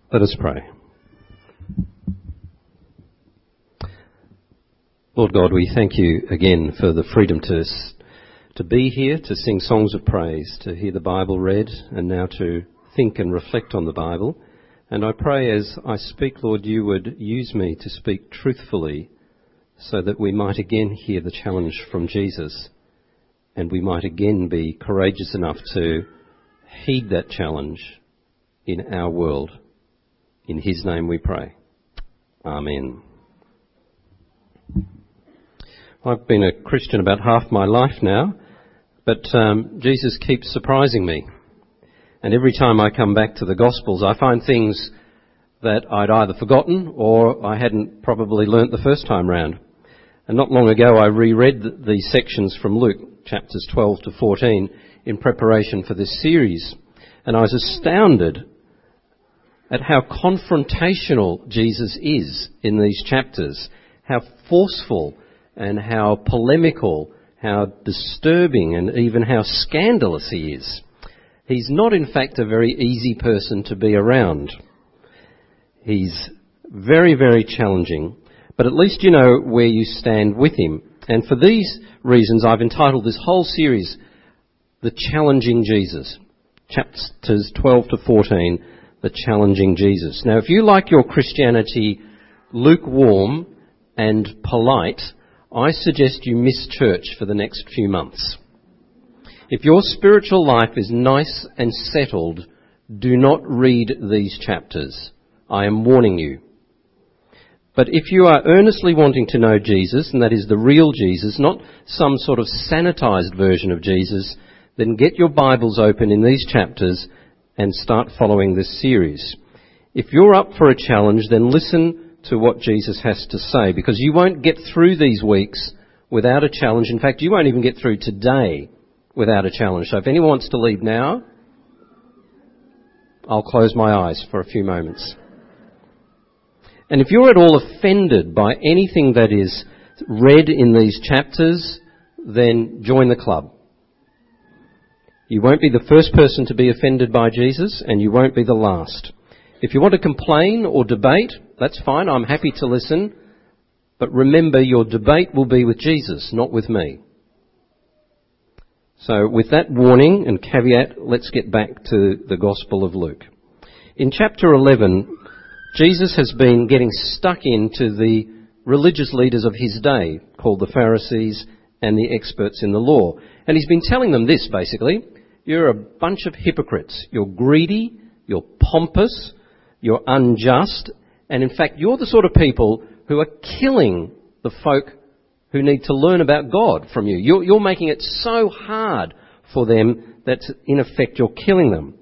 Let us pray. Lord God, we thank you again for the freedom to be here, to sing songs of praise, to hear the Bible read, and now to think and reflect on the Bible. And I pray as I speak, Lord, you would use me to speak truthfully so that we might again hear the challenge from Jesus, and we might again be courageous enough to heed that challenge in our world. In his name we pray. Amen. I've been a Christian about half my life now, but Jesus keeps surprising me. And every time I come back to the Gospels, I find things that I'd either forgotten or I hadn't probably learnt the first time round. And not long ago I reread these sections from Luke, chapters 12 to 14, in preparation for this series. And I was astounded at how confrontational Jesus is in these chapters, how forceful and how polemical, how disturbing and even how scandalous he is. He's not, in fact, a very easy person to be around. He's very, very challenging, but at least you know where you stand with him. And for these reasons, I've entitled this whole series, The Challenging Jesus, chapters 12 to 14, The Challenging Jesus. Now, if you like your Christianity lukewarm and polite, I suggest you miss church for the next few months. If your spiritual life is nice and settled, do not read these chapters. I am warning you. But if you are earnestly wanting to know Jesus, and that is the real Jesus, not some sort of sanitized version of Jesus, then get your Bibles open in these chapters and start following this series. If you're up for a challenge, then listen to what Jesus has to say, because you won't get through these weeks without a challenge. In fact, you won't even get through today without a challenge. So if anyone wants to leave now, I'll close my eyes for a few moments. And if you're at all offended by anything that is read in these chapters, then join the club. You won't be the first person to be offended by Jesus, and you won't be the last. If you want to complain or debate, that's fine. I'm happy to listen. But remember, your debate will be with Jesus, not with me. So with that warning and caveat, let's get back to the Gospel of Luke. In chapter 11, Jesus has been getting stuck into the religious leaders of his day, called the Pharisees and the experts in the law. And he's been telling them this, basically. You're a bunch of hypocrites. You're greedy, you're pompous, you're unjust, and in fact, you're the sort of people who are killing the folk who need to learn about God from you. You're making it so hard for them that, in effect, you're killing them.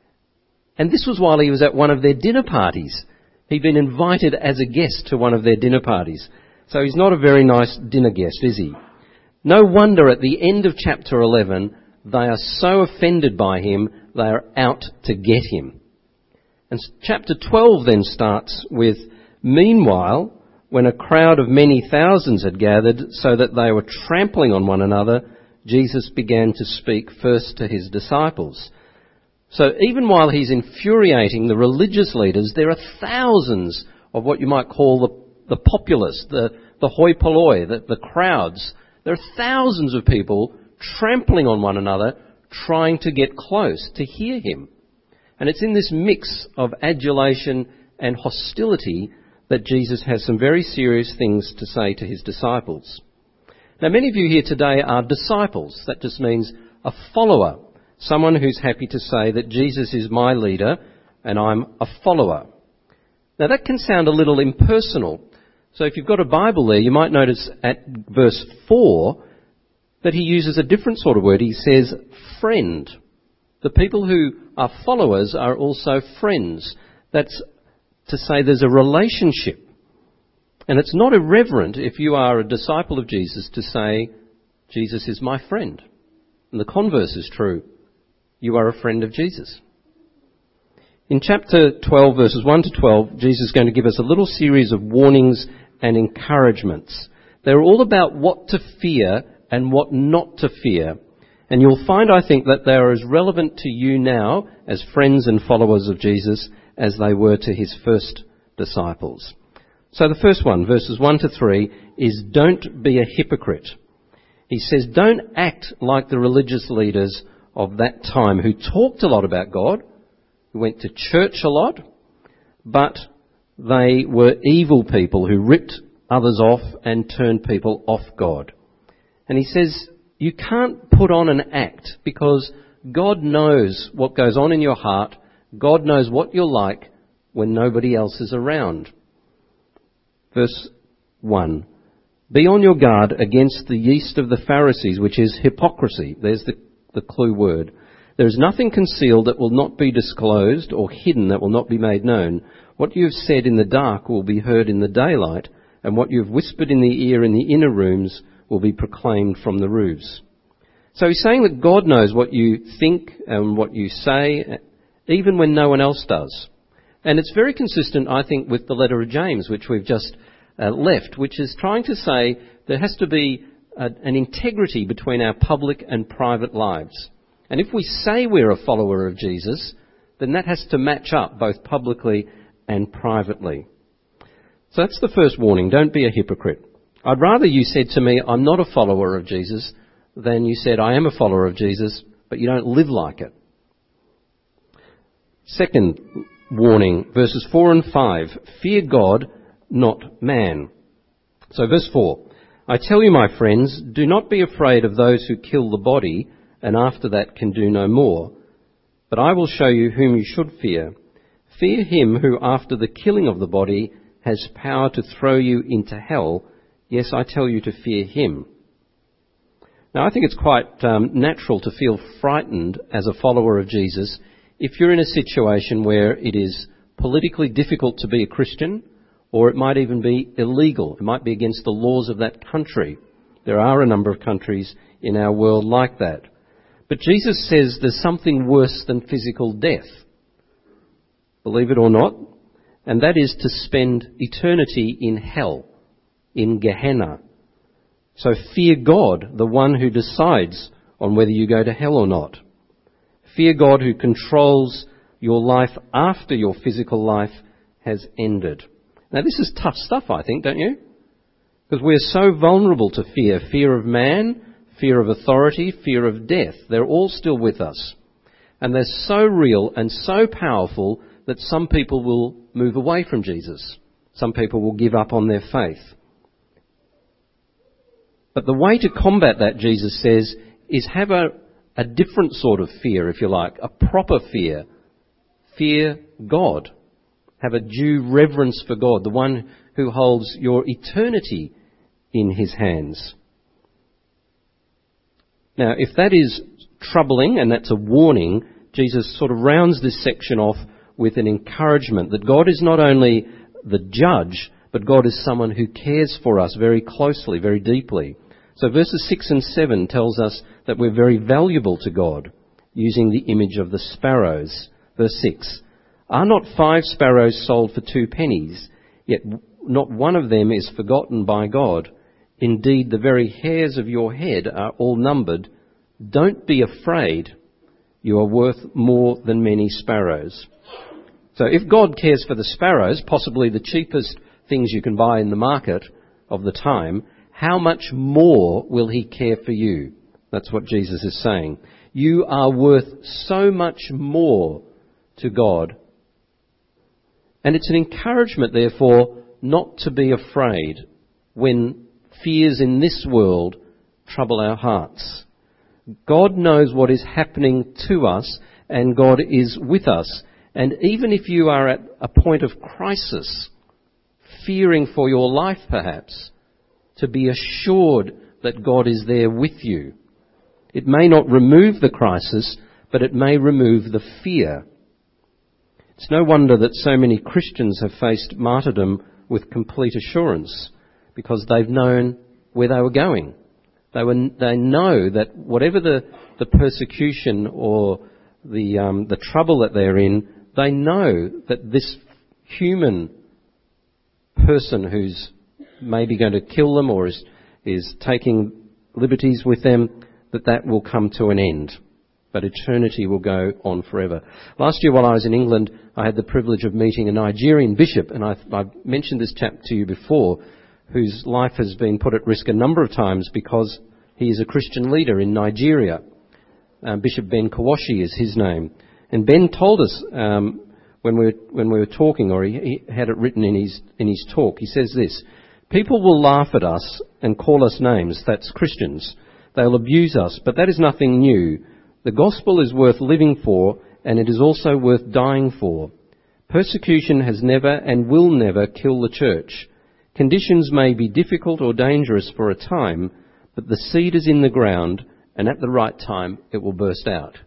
And this was while he was at one of their dinner parties. He'd been invited as a guest to one of their dinner parties. So he's not a very nice dinner guest, is he? No wonder at the end of chapter 11, they are so offended by him, they are out to get him. And chapter 12 then starts with, meanwhile, when a crowd of many thousands had gathered so that they were trampling on one another, Jesus began to speak first to his disciples. So even while he's infuriating the religious leaders, there are thousands of what you might call the populace, the hoi polloi, the crowds. There are thousands of people trampling on one another, trying to get close to hear him. And it's in this mix of adulation and hostility that Jesus has some very serious things to say to his disciples. Now, many of you here today are disciples. That just means a follower, someone who's happy to say that Jesus is my leader and I'm a follower. Now, that can sound a little impersonal. So if you've got a Bible there, you might notice at verse 4 that he uses a different sort of word. He says, friend. The people who are followers are also friends. That's to say there's a relationship. And it's not irreverent if you are a disciple of Jesus to say, Jesus is my friend. And the converse is true. You are a friend of Jesus. In chapter 12, verses 1 to 12, Jesus is going to give us a little series of warnings and encouragements. They're all about what to fear and what not to fear. And you'll find, I think, that they are as relevant to you now as friends and followers of Jesus as they were to his first disciples. So the first one, verses 1 to 3, is don't be a hypocrite. He says don't act like the religious leaders of that time who talked a lot about God, who went to church a lot, but they were evil people who ripped others off and turned people off God. And he says you can't put on an act because God knows what goes on in your heart. God knows what you're like when nobody else is around. Verse 1. Be on your guard against the yeast of the Pharisees, which is hypocrisy. There's the clue word. There is nothing concealed that will not be disclosed, or hidden that will not be made known. What you have said in the dark will be heard in the daylight, and what you have whispered in the ear in the inner rooms will be proclaimed from the roofs. So he's saying that God knows what you think and what you say, even when no one else does. And it's very consistent, I think, with the letter of James, which we've just left, which is trying to say there has to be an integrity between our public and private lives. And if we say we're a follower of Jesus, then that has to match up both publicly and privately. So that's the first warning, don't be a hypocrite. I'd rather you said to me, I'm not a follower of Jesus, than you said, I am a follower of Jesus, but you don't live like it. Second warning, verses 4 and 5, fear God, not man. So verse 4, I tell you, my friends, do not be afraid of those who kill the body and after that can do no more. But I will show you whom you should fear. Fear him who after the killing of the body has power to throw you into hell. Yes, I tell you to fear him. Now, I think it's quite natural to feel frightened as a follower of Jesus if you're in a situation where it is politically difficult to be a Christian, or it might even be illegal. It might be against the laws of that country. There are a number of countries in our world like that. But Jesus says there's something worse than physical death. Believe it or not. And that is to spend eternity in hell, in Gehenna. So fear God, the one who decides on whether you go to hell or not. Fear God who controls your life after your physical life has ended. Now this is tough stuff, I think, don't you? Because we're so vulnerable to fear. Fear of man, fear of authority, fear of death. They're all still with us. And they're so real and so powerful that some people will move away from Jesus. Some people will give up on their faith. But the way to combat that, Jesus says, is have a different sort of fear, if you like, a proper fear. Fear God. Have a due reverence for God, the one who holds your eternity in his hands. Now, if that is troubling and that's a warning, Jesus sort of rounds this section off with an encouragement that God is not only the judge, but God is someone who cares for us very closely, very deeply. So verses 6 and 7 tells us that we're very valuable to God, using the image of the sparrows. Verse 6, are not 5 sparrows sold for 2 pennies, yet not one of them is forgotten by God? Indeed, the very hairs of your head are all numbered. Don't be afraid. You are worth more than many sparrows. So if God cares for the sparrows, possibly the cheapest things you can buy in the market of the time, how much more will he care for you? That's what Jesus is saying. You are worth so much more to God. And it's an encouragement, therefore, not to be afraid when fears in this world trouble our hearts. God knows what is happening to us, and God is with us. And even if you are at a point of crisis, fearing for your life perhaps, to be assured that God is there with you. It may not remove the crisis, but it may remove the fear. It's no wonder that so many Christians have faced martyrdom with complete assurance, because they've known where they were going. They know that whatever the persecution or the trouble that they're in, they know that this human person who's maybe going to kill them or is taking liberties with them, that will come to an end. but eternity will go on forever. Last year while I was in England, I had the privilege of meeting a Nigerian bishop, and I've mentioned this chap to you before, whose life has been put at risk a number of times because he is a Christian leader in Nigeria. Bishop Ben Kawashi is his name. And Ben told us when we were talking, or he had it written in his talk, he says this: people will laugh at us and call us names, that's Christians. They'll abuse us, but that is nothing new. The gospel is worth living for, and it is also worth dying for. Persecution has never and will never kill the church. Conditions may be difficult or dangerous for a time, but the seed is in the ground, and at the right time it will burst out.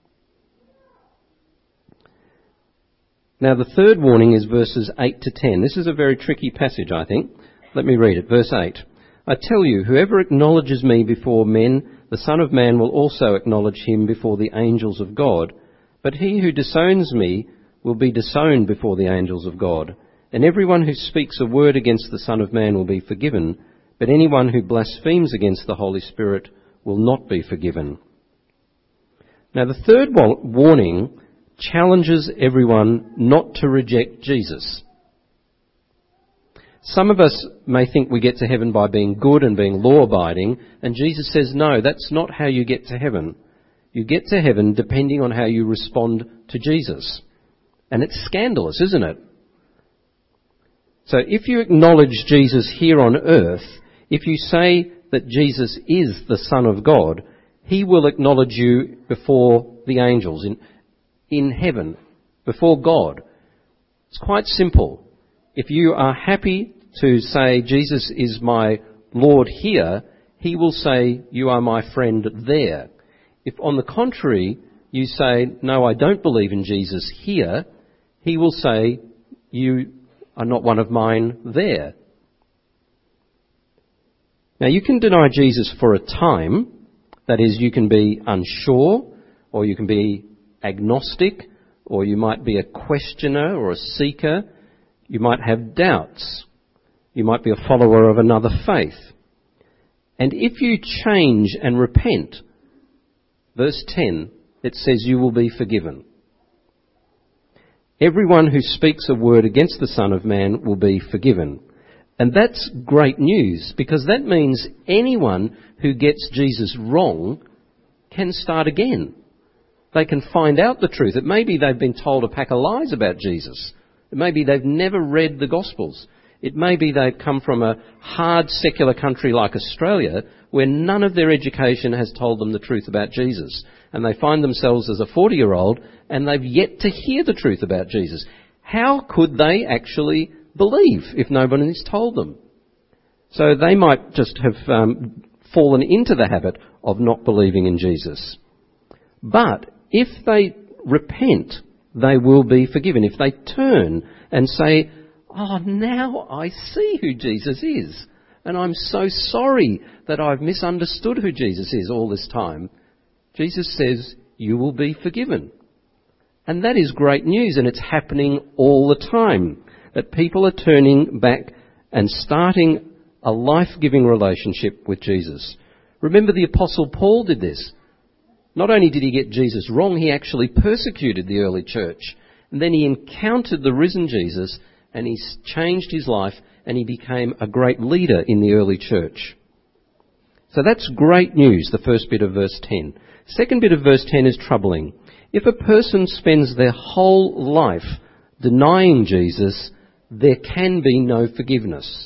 Now the third warning is verses 8 to 10. This is a very tricky passage, I think. Let me read it. Verse 8. I tell you, whoever acknowledges me before men, the Son of Man will also acknowledge him before the angels of God. But he who disowns me will be disowned before the angels of God. And everyone who speaks a word against the Son of Man will be forgiven, but anyone who blasphemes against the Holy Spirit will not be forgiven. Now the third warning challenges everyone not to reject Jesus. Some of us may think we get to heaven by being good and being law-abiding, and Jesus says, no, that's not how you get to heaven. You get to heaven depending on how you respond to Jesus. And it's scandalous, isn't it? So if you acknowledge Jesus here on earth, if you say that Jesus is the Son of God, he will acknowledge you before the angels in heaven, before God. It's quite simple. If you are happy to say Jesus is my Lord here, he will say you are my friend there. If on the contrary you say, no, I don't believe in Jesus here, he will say you are not one of mine there. Now you can deny Jesus for a time. That is, you can be unsure, or you can be agnostic, or you might be a questioner or a seeker. You might have doubts. You might be a follower of another faith. And if you change and repent, verse 10, it says you will be forgiven. Everyone who speaks a word against the Son of Man will be forgiven. And that's great news, because that means anyone who gets Jesus wrong can start again. They can find out the truth. It may be they've been told a pack of lies about Jesus. It may be they've never read the Gospels. It may be they've come from a hard secular country like Australia where none of their education has told them the truth about Jesus. And they find themselves as a 40-year-old and they've yet to hear the truth about Jesus. How could they actually believe if nobody's told them? So they might just have fallen into the habit of not believing in Jesus. But if they repent, they will be forgiven. If they turn and say, oh, now I see who Jesus is, and I'm so sorry that I've misunderstood who Jesus is all this time, Jesus says, you will be forgiven. And that is great news, and it's happening all the time, that people are turning back and starting a life-giving relationship with Jesus. Remember, the Apostle Paul did this. Not only did he get Jesus wrong, he actually persecuted the early church. And then he encountered the risen Jesus, and he changed his life, and he became a great leader in the early church. So that's great news, the first bit of verse 10. Second bit of verse 10 is troubling. If a person spends their whole life denying Jesus, there can be no forgiveness.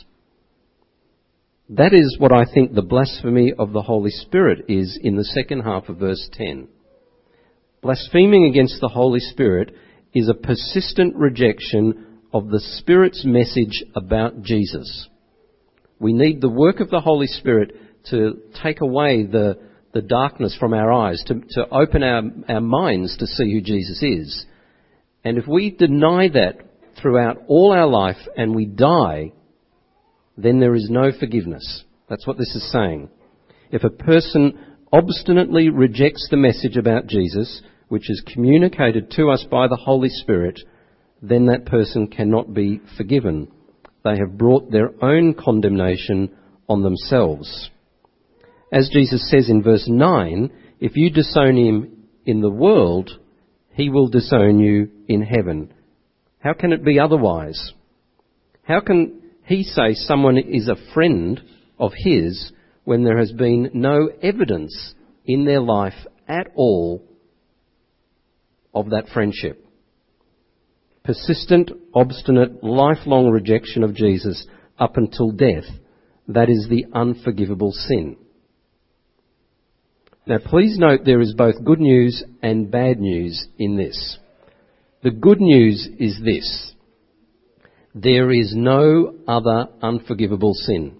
That is what I think the blasphemy of the Holy Spirit is in the second half of verse 10. Blaspheming against the Holy Spirit is a persistent rejection of the Spirit's message about Jesus. We need the work of the Holy Spirit to take away the darkness from our eyes, to open our minds to see who Jesus is. And if we deny that throughout all our life and we die, then there is no forgiveness. That's what this is saying. If a person obstinately rejects the message about Jesus, which is communicated to us by the Holy Spirit, then that person cannot be forgiven. They have brought their own condemnation on themselves. As Jesus says in verse 9, if you disown him in the world, he will disown you in heaven. How can it be otherwise? How can he say someone is a friend of his when there has been no evidence in their life at all of that friendship? Persistent, obstinate, lifelong rejection of Jesus up until death, that is the unforgivable sin. Now please note there is both good news and bad news in this. The good news is this: there is no other unforgivable sin.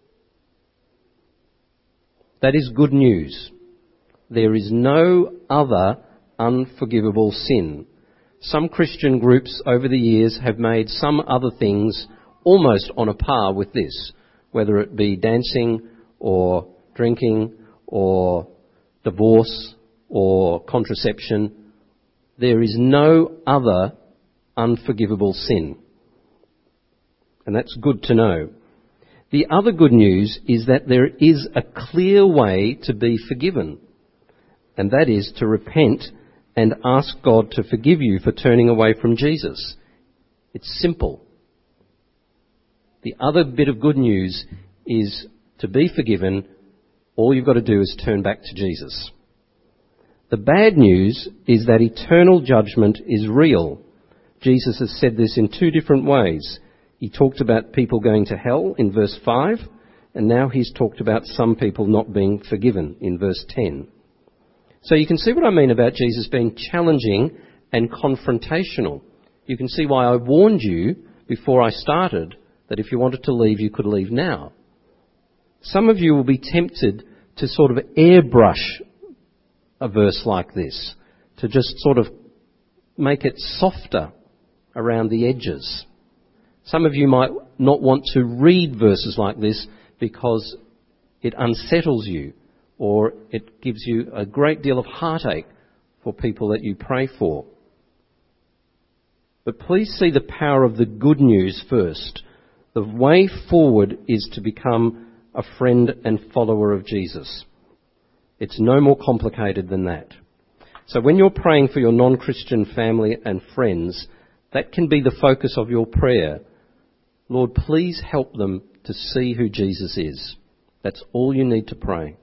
That is good news. There is no other unforgivable sin. Some Christian groups over the years have made some other things almost on a par with this, whether it be dancing or drinking or divorce or contraception. There is no other unforgivable sin. And that's good to know. The other good news is that there is a clear way to be forgiven, and that is to repent and ask God to forgive you for turning away from Jesus. It's simple. The other bit of good news is to be forgiven, all you've got to do is turn back to Jesus. The bad news is that eternal judgment is real. Jesus has said this in two different ways. He talked about people going to hell in verse 5, and now he's talked about some people not being forgiven in verse 10. So you can see what I mean about Jesus being challenging and confrontational. You can see why I warned you before I started that if you wanted to leave, you could leave now. Some of you will be tempted to sort of airbrush a verse like this, to just sort of make it softer around the edges. Some of you might not want to read verses like this because it unsettles you, or it gives you a great deal of heartache for people that you pray for. But please see the power of the good news first. The way forward is to become a friend and follower of Jesus. It's no more complicated than that. So when you're praying for your non-Christian family and friends, that can be the focus of your prayer. Lord, please help them to see who Jesus is. That's all you need to pray.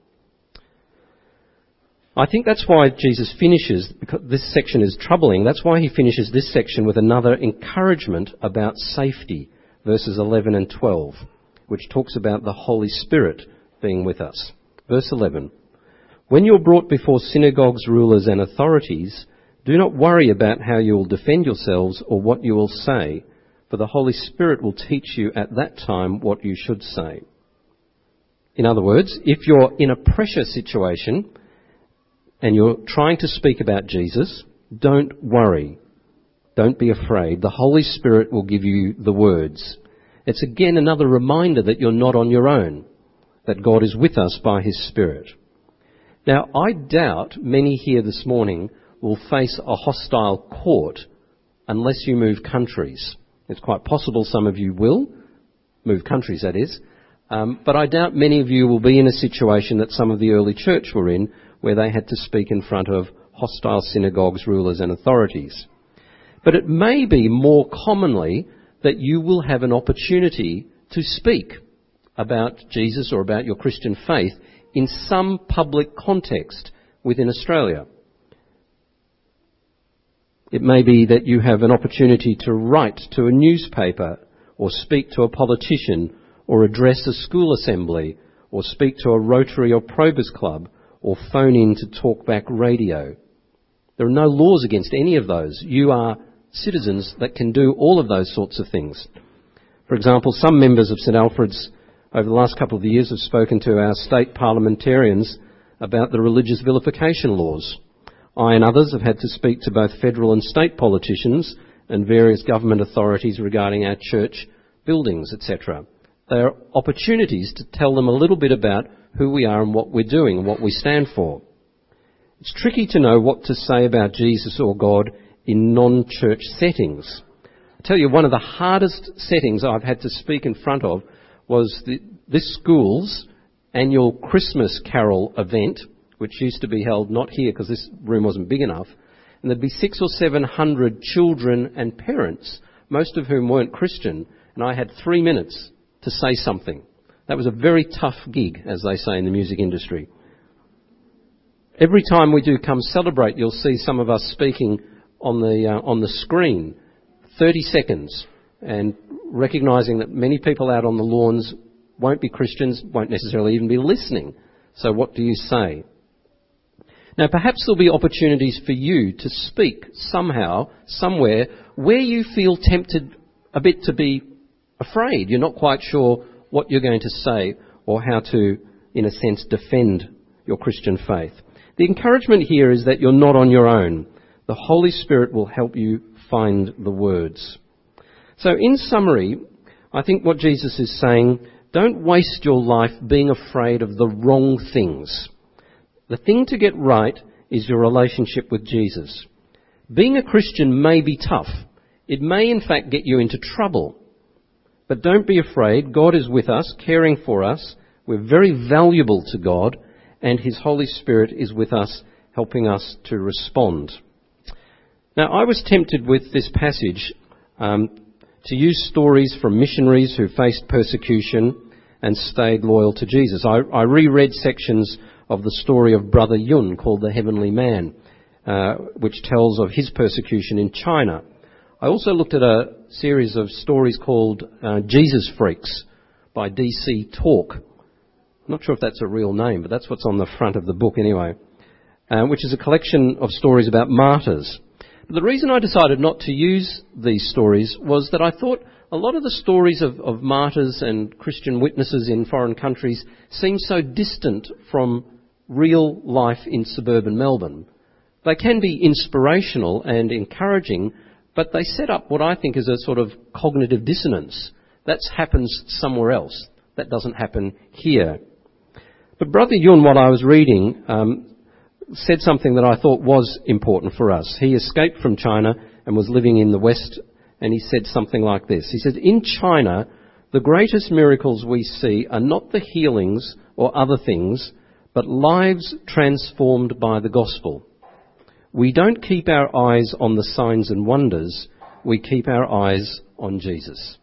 I think that's why Jesus finishes, because this section is troubling, that's why he finishes this section with another encouragement about safety, verses 11 and 12, which talks about the Holy Spirit being with us. Verse 11, when you're brought before synagogues, rulers and authorities, do not worry about how you will defend yourselves or what you will say, for the Holy Spirit will teach you at that time what you should say. In other words, if you're in a pressure situation and you're trying to speak about Jesus, don't worry. Don't be afraid. The Holy Spirit will give you the words. It's again another reminder that you're not on your own, that God is with us by his Spirit. Now, I doubt many here this morning will face a hostile court unless you move countries. It's quite possible some of you will move countries, that is. But I doubt many of you will be in a situation that some of the early church were in, where they had to speak in front of hostile synagogues, rulers and authorities. But it may be more commonly that you will have an opportunity to speak about Jesus or about your Christian faith in some public context within Australia. It may be that you have an opportunity to write to a newspaper or speak to a politician or address a school assembly or speak to a Rotary or Probus club or phone in to Talkback Radio. There are no laws against any of those. You are citizens that can do all of those sorts of things. For example, some members of St Alfred's over the last couple of years have spoken to our state parliamentarians about the religious vilification laws. I and others have had to speak to both federal and state politicians and various government authorities regarding our church buildings, etc. They are opportunities to tell them a little bit about who we are and what we're doing and what we stand for. It's tricky to know what to say about Jesus or God in non-church settings. I tell you, one of the hardest settings I've had to speak in front of was this school's annual Christmas carol event which used to be held not here because this room wasn't big enough, and there'd be 600 or 700 children and parents, most of whom weren't Christian, and I had 3 minutes to say something. That was a very tough gig, as they say in the music industry. Every time we do Come Celebrate, you'll see some of us speaking on the screen, 30 seconds, and recognising that many people out on the lawns won't be Christians, won't necessarily even be listening. So what do you say? Now, perhaps there'll be opportunities for you to speak somehow, somewhere, where you feel tempted a bit to be afraid. You're not quite sure what you're going to say or how to, in a sense, defend your Christian faith. The encouragement here is that you're not on your own. The Holy Spirit will help you find the words. So in summary, I think what Jesus is saying, don't waste your life being afraid of the wrong things. The thing to get right is your relationship with Jesus. Being a Christian may be tough. It may in fact get you into trouble. But don't be afraid. God is with us, caring for us. We're very valuable to God, and His Holy Spirit is with us, helping us to respond. Now, I was tempted with this passage to use stories from missionaries who faced persecution and stayed loyal to Jesus. I reread sections of the story of Brother Yun called The Heavenly Man, which tells of his persecution in China. I also looked at a series of stories called Jesus Freaks by D.C. Talk. I'm not sure if that's a real name, but that's what's on the front of the book anyway, which is a collection of stories about martyrs. But the reason I decided not to use these stories was that I thought a lot of the stories of martyrs and Christian witnesses in foreign countries seem so distant from real life in suburban Melbourne. They can be inspirational and encouraging, but they set up what I think is a sort of cognitive dissonance. That happens somewhere else. That doesn't happen here. But Brother Yun, while I was reading, said something that I thought was important for us. He escaped from China and was living in the West, and he said something like this. He said, in China, the greatest miracles we see are not the healings or other things, but lives transformed by the gospel. We don't keep our eyes on the signs and wonders, we keep our eyes on Jesus.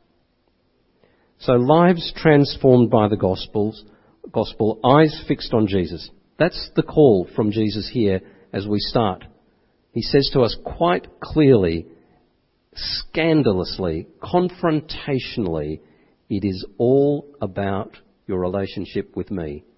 So lives transformed by the gospel, eyes fixed on Jesus. That's the call from Jesus here as we start. He says to us quite clearly, scandalously, confrontationally, it is all about your relationship with me.